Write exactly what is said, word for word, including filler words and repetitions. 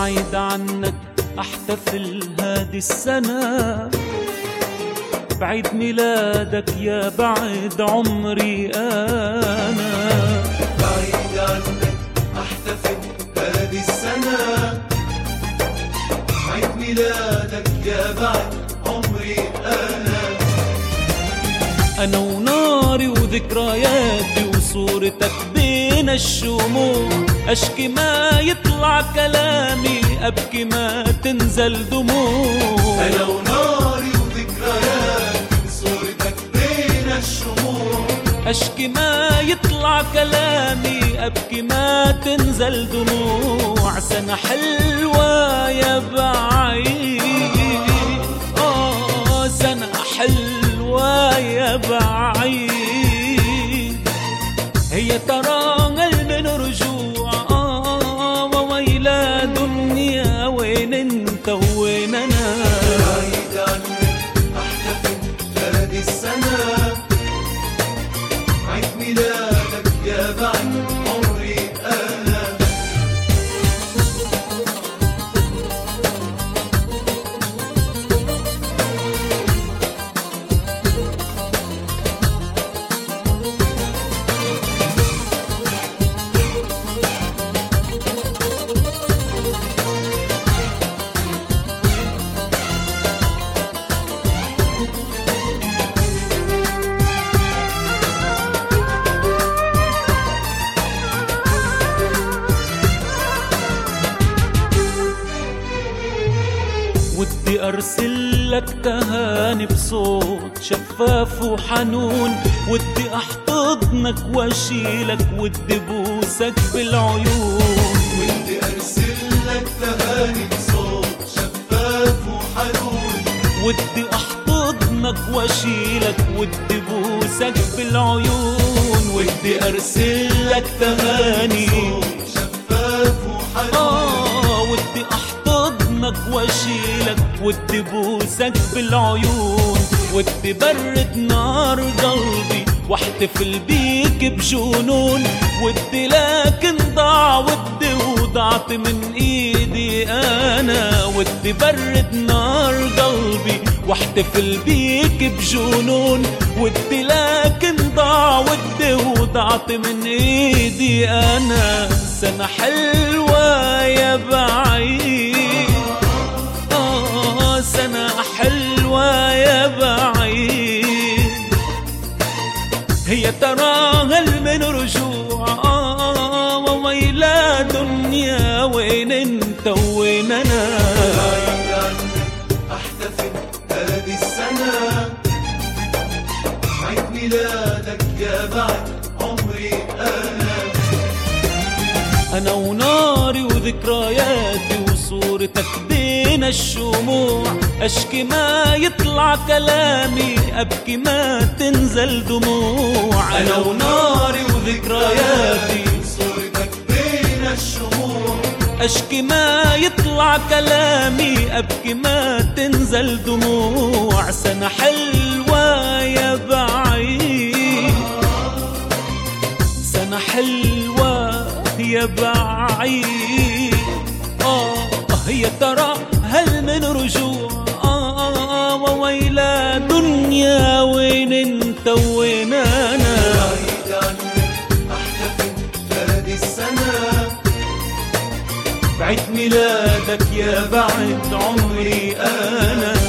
بعيد عنك احتفل هذه السنة بعيد ميلادك يا بعد عمري أنا. بعيد عنك احتفل هذه السنة بعيد ميلادك يا بعد عمري أنا. أنا وناري وذكرياتي وصورتك بين الشموع، أشكي ما يطلع كلامي أبكي ما تنزل دموع. أنا وناري وذكرياتي وصورتك بين الشموع، أشكي ما يطلع كلامي أبكي ما تنزل دموع. سنة حلوة يا بعيد، آه سنة حلوة يا بعيد، هي ترى من رجوع. آه وويلا دنيا وين انت وين انا. بعيد عنك احتفل هذه السنة عيد ميلادك يا بعد عمري أنا. ودي أرسل لك تهاني بصوت شفاف وحنون، ودي أحتضنك وأشيلك ودي بوسك بالعيون. ودي أرسل لك تهاني بصوت شفاف وحنون، ودي أحتضنك وأشيلك ودي بوسك بالعيون. ودي أرسل لك تهاني شفاف وحنون، آه ودي أحتضنك وأشيلك ودي بوسك بالعيون. ودي برد نار قلبي واحتفل بيك بجنون. ودي لكن ضاع ودي وضعت من ايدي انا. ودي برد نار قلبي واحتفل بيك بجنون. ودي لكن ضاع ودي وضعت من ايدي انا. سنة حلوة يا بعيد، آه سنة حلوة يا بعيد، هي ترى هل من رجوع. آه وويلا دنيا وين انت وين انا. بعيد عنك احتفل هذه السنة عيد ميلادك يا بعد عمري أنا. أنا وناري وذكرياتي وصورتك بين الشموع، أشكي ما يطلع كلامي أبكي ما تنزل دموع. أنا وناري وذكرياتي صورتك بين الشموع، أشكي ما يطلع كلامي أبكي ما تنزل دموع. سنة حلوة يا بعيد، سنة حلوة يا بعيد، آه يا ترى هل من رجوع. آه وويلا دنيا وين انت وين انا. بعيد عنك احتفل هذه السنة بعيد ميلادك يا بعد عمري انا.